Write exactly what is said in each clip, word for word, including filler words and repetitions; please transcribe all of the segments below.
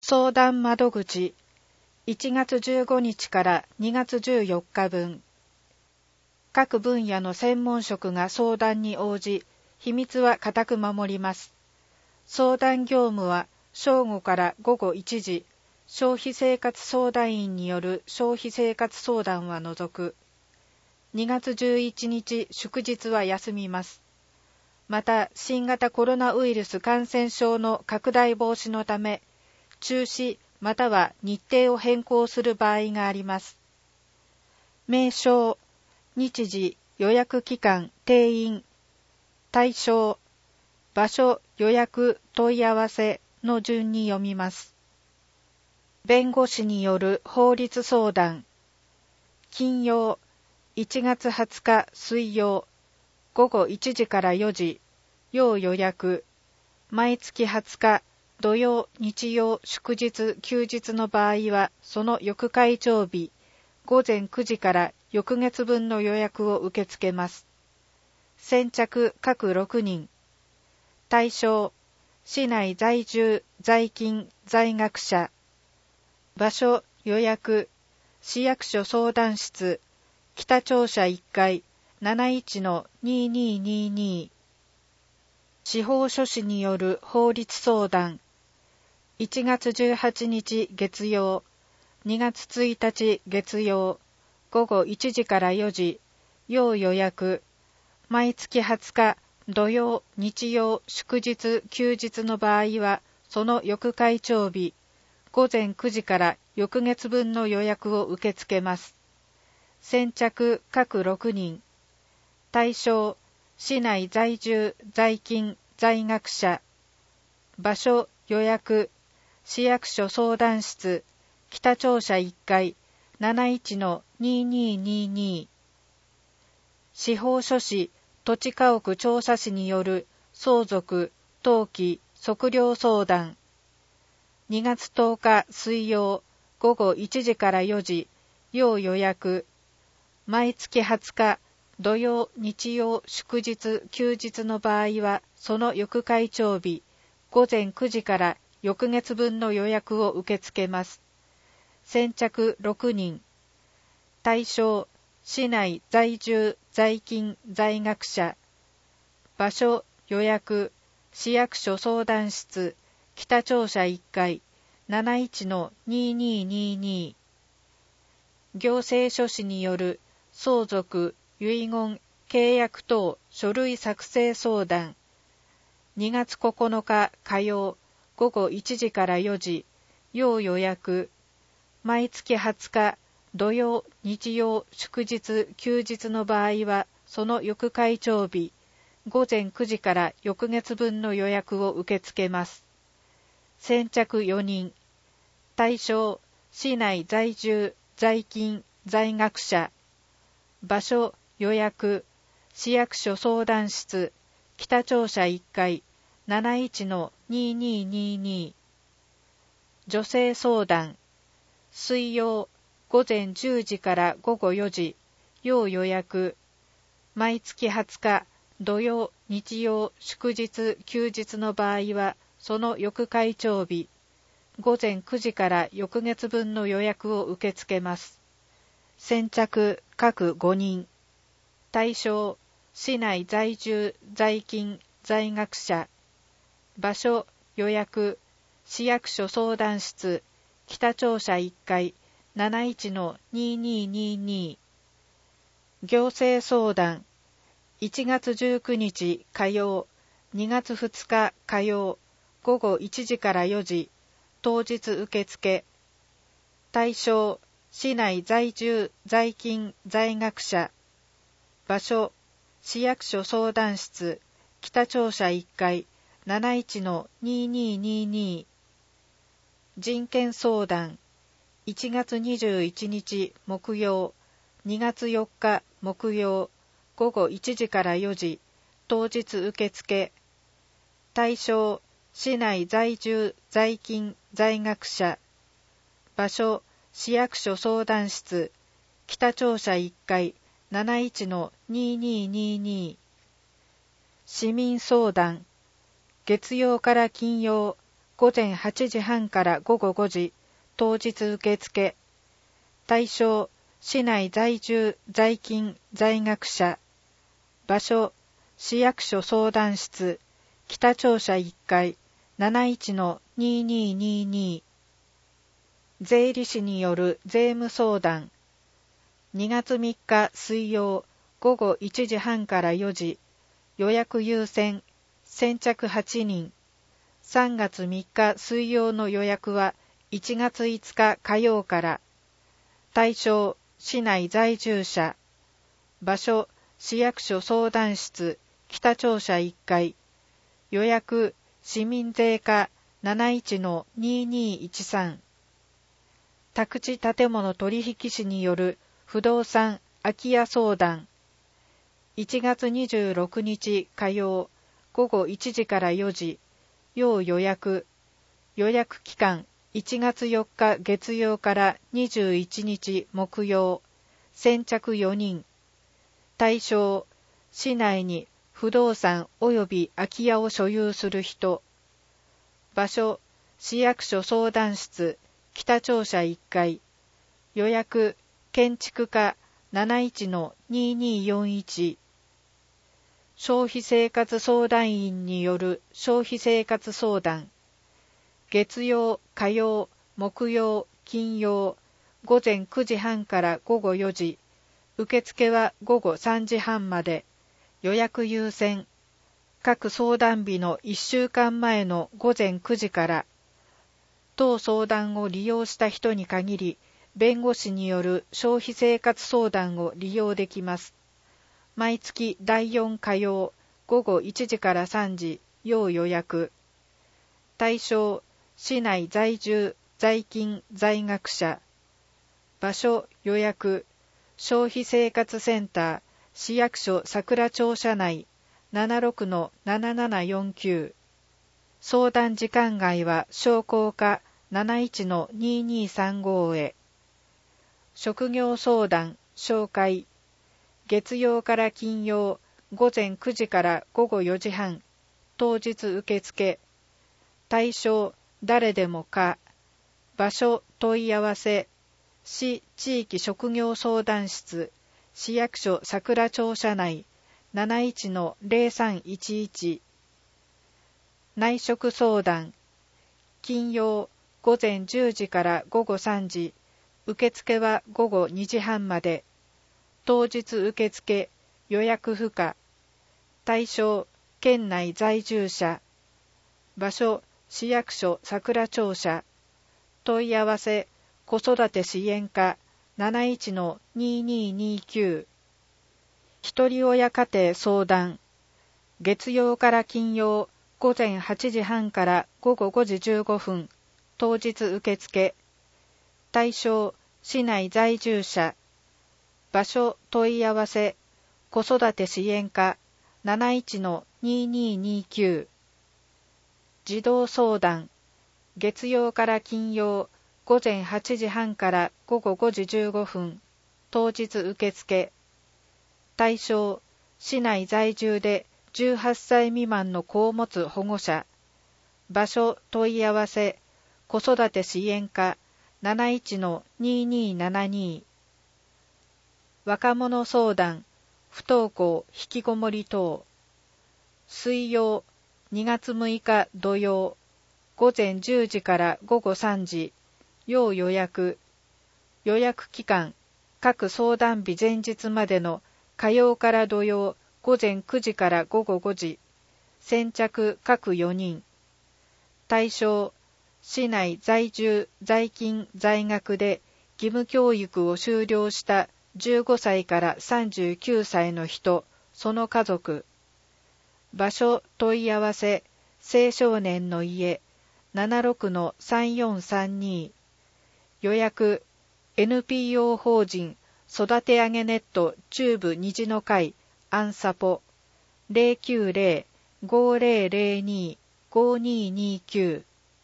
相談窓口いちがつじゅうごにちからにがつじゅうよっかぶん。各分野の専門職が相談に応じ、秘密は固く守ります。相談業務は正午からごごいちじ、消費生活相談員による消費生活相談は除く。にがつじゅういちにち祝日は休みます。また、新型コロナウイルス感染症の拡大防止のため、中止または日程を変更する場合があります。名称、日時、予約期間、定員、対象、場所、予約、問い合わせの順に読みます。弁護士による法律相談。金曜、いちがつはつか水曜、ごごいちじからよじ、要予約。毎月はつか、土曜、日曜、祝日、休日の場合は、その翌会長日、ごぜんくじから翌月分の予約を受け付けます。先着各ろくにん。対象、市内在住、在勤、在学者。場所、予約、市役所相談室、北庁舎いっかい、なないちのににーにーにー。司法書士による法律相談。いちがつじゅうはちにち月曜、にがつついたち月曜、ごごいちじからよじ、要予約。毎月はつか、土曜、日曜、祝日、休日の場合は、その翌会長日、ごぜんくじから翌月分の予約を受け付けます。先着各ろくにん。対象、市内在住、在勤、在学者。場所、予約、市役所相談室、北庁舎いっかい、なないちのににーにーにー。司法書士、土地家屋調査士による相続、登記、測量相談。にがつとおか水曜、ごごいちじからよじ、要予約。毎月はつか、土曜、日曜、祝日、休日の場合は、その翌会長日、ごぜんくじから翌月分の予約を受け付けます。先着ろくにん。対象、市内在住、在勤、在学者。場所、予約、市役所相談室、北庁舎いっかい、なないちのににーにーにー。行政書士による相続、遺言、契約等書類作成相談。にがつここのか火曜、ごごいちじからよじ、要予約。毎月はつか、土曜、日曜、祝日、休日の場合は、その翌会長日、ごぜんくじから翌月分の予約を受け付けます。先着よにん。対象、市内在住、在勤、在学者。場所、予約、市役所相談室、北庁舎いっかい、なないちのににーにーにー。女性相談。水曜、ごぜんじゅうじからごごよじ、要予約。毎月はつか、土曜、日曜、祝日、休日の場合は、その翌会長日、ごぜんくじから翌月分の予約を受け付けます。先着各ごにん。対象、市内在住、在勤、在学者。場所、予約、市役所相談室、北庁舎いっかい、なないちのににーにーにー。行政相談。いちがつじゅうくにち火曜、にがつふつか火曜、ごごいちじからよじ、当日受付。対象、市内在住、在勤、在学者。場所、市役所相談室、北庁舎いっかい、なないちのににーにーにー。人権相談。いちがつにじゅういちにち木曜、にがつよっか木曜、ごごいちじからよじ、当日受付。対象、市内在住、在勤、在学者。場所、市役所相談室、北庁舎いっかい、なないちのににーにーにー。市民相談。月曜から金曜、 午前はちじはんから午後ごじ、当日受付。対象、市内在住、在勤、在学者。場所、市役所相談室、北庁舎いっかい、なないちのににーにーにー。税理士による税務相談。にがつみっか水曜、午後いちじはんからよじ、予約優先、先着はちにん。さんがつみっか水曜の予約はいちがついつか火曜から。対象、市内在住者。場所、市役所相談室、北庁舎いっかい。予約、市民税課 なないちのににーいちさん。宅地建物取引士による不動産空き家相談。いちがつにじゅうろくにち火曜、午後いちじからよじ、要予約。予約期間いちがつよっか月曜からにじゅういちにち木曜。先着よにん。対象、市内に不動産及び空き家を所有する人。場所、市役所相談室、北庁舎いっかい。予約、建築課 なないちのににーよんいち。消費生活相談員による消費生活相談。月曜、火曜、木曜、金曜、午前くじはんから午後よじ、受付は午後さんじはんまで、予約優先。各相談日のいっしゅうかんまえの午前くじから、当相談を利用した人に限り、弁護士による消費生活相談を利用できます。毎月だいよん火曜、午後いちじからさんじ、要予約。対象、市内在住、在勤、在学者。場所、予約。消費生活センター、市役所桜庁舎内 ななろくのななななよんきゅう。相談時間外は商工課 なないちのににーさんご へ。職業相談、紹介。月曜から金曜、午前くじから午後よじはん、当日受付。対象、誰でもか。場所、問い合わせ。市地域職業相談室、市役所桜庁舎内 なないちのぜろさんいちいち。内職相談。金曜、午前じゅうじから午後さんじ、受付は午後にじはんまで。当日受付、予約不可。対象、県内在住者。場所、市役所桜庁舎。問い合わせ、子育て支援課 なないちのににーにーきゅう。一人親家庭相談。月曜から金曜、午前はちじはんから午後ごじじゅうごふん、当日受付。対象、市内在住者。場所、問い合わせ、子育て支援課 なないちのににーにーきゅう。児童相談。月曜から金曜、午前はちじはんから午後ごじじゅうごふん、当日受付。対象、市内在住でじゅうはっさい未満の子を持つ保護者。場所、問い合わせ、子育て支援課 なないちのににーななに。若者相談、不登校、引きこもり等。水曜、にがつむいか土曜、午前じゅうじから午後さんじ、要予約。予約期間、各相談日前日までの火曜から土曜、午前くじから午後ごじ。先着各よにん。対象、市内在住、在勤、在学で義務教育を修了したじゅうごさいからさんじゅうきゅうさいの人、その家族。場所、問い合わせ、青少年の家 ななろくのさんよんさんに。予約、エヌピーオー 法人育て上げネット中部虹の会アンサポ ゼロきゅうゼロ ごゼロゼロに ごにーにーきゅう。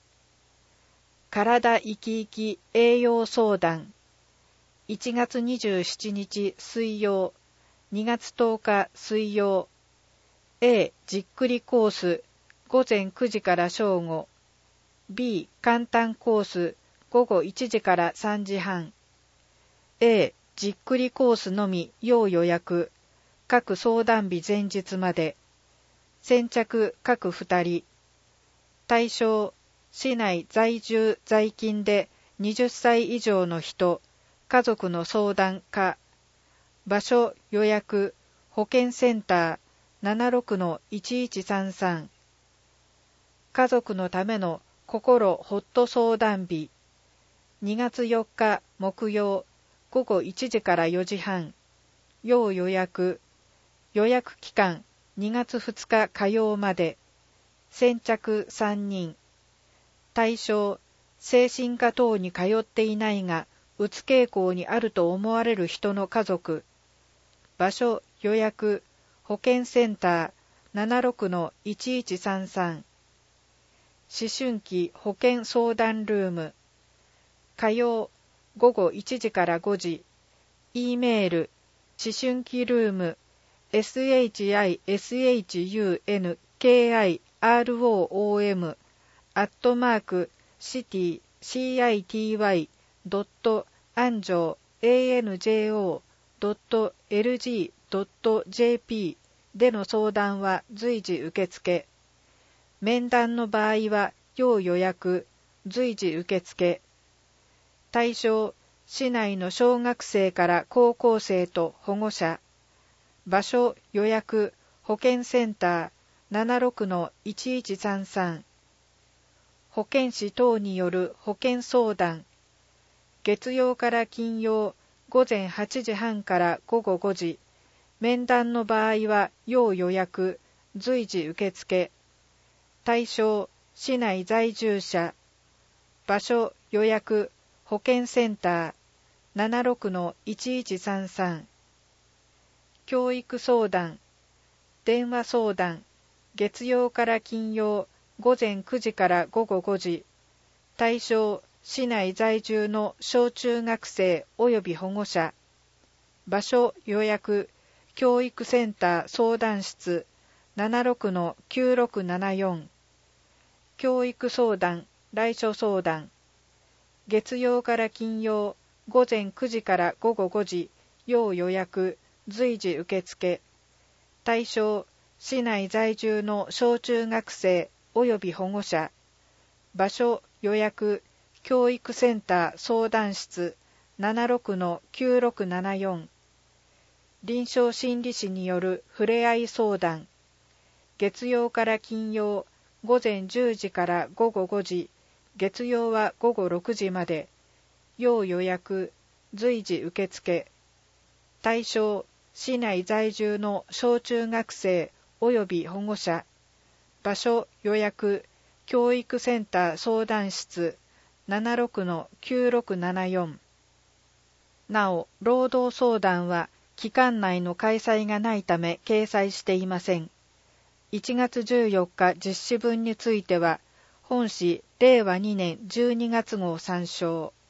体生き生き栄養相談。いちがつにじゅうしちにち水曜、にがつとおか水曜。A じっくりコース、午前くじから正午。 B 簡単コースごごいちじからさんじはん。A じっくりコースのみ要予約。各相談日前日まで。先着各ふたり。対象、市内在住在勤ではたち以上の人、家族の相談か。場所予約、保健センター ななろくのいちいちさんさん。家族のための心ホット相談日。にがつよっか木曜、ごごいちじからよじはん。要予約。予約期間にがつふつか火曜まで。先着さんにん。対象、精神科等に通っていないが、うつ傾向にあると思われる人の家族。場所予約、保健センター ななろくのいちいちさんさん。思春期保健相談ルーム。火曜ごごいちじからごじ。E メール、思春期ルーム、shishunkiroom アットマーク、シティ、city ドット、アンジョー、anjo ドット lg ドット jp での相談は随時受付。面談の場合は要予約、随時受付。対象、市内の小学生から高校生と保護者。場所予約、保健センター ななろくのいちいちさんさん。保健師等による保健相談。月曜から金曜、ごぜんはちじはんからごごごじ。面談の場合は要予約、随時受付。対象、市内在住者。場所予約、保健センター ななろくのいちいちさんさん。教育相談。電話相談。月曜から金曜、ごぜんくじからごごごじ。対象、市内在住の小中学生及び保護者。場所予約、教育センター相談室 ななろくのきゅうろくななよん。教育相談、来所相談。月曜から金曜、ごぜんくじからごごごじ、要予約、随時受付。対象、市内在住の小中学生及び保護者。場所予約、教育センター相談室 ななろくのきゅうろくななよん。臨床心理士によるふれあい相談。月曜から金曜、ごぜんじゅうじからごごごじ、月曜はごごろくじまで。要予約、随時受付。対象、市内在住の小中学生及び保護者。場所予約、教育センター相談室 ななろくのきゅうろくななよん。なお、労働相談は期間内の開催がないため掲載していません。いちがつじゅうよっか実施分については、本誌れいわにねんじゅうにがつ号参照。